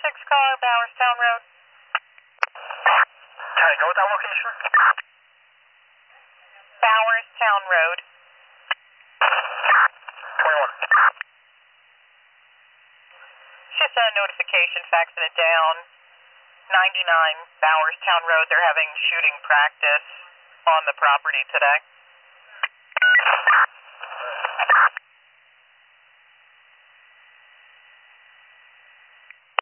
car, Bowerstown Road. Can I go with that location? Bowerstown Road. 21. Just a notification, faxing it down. 99 Bowerstown Road. They're having shooting practice on the property today.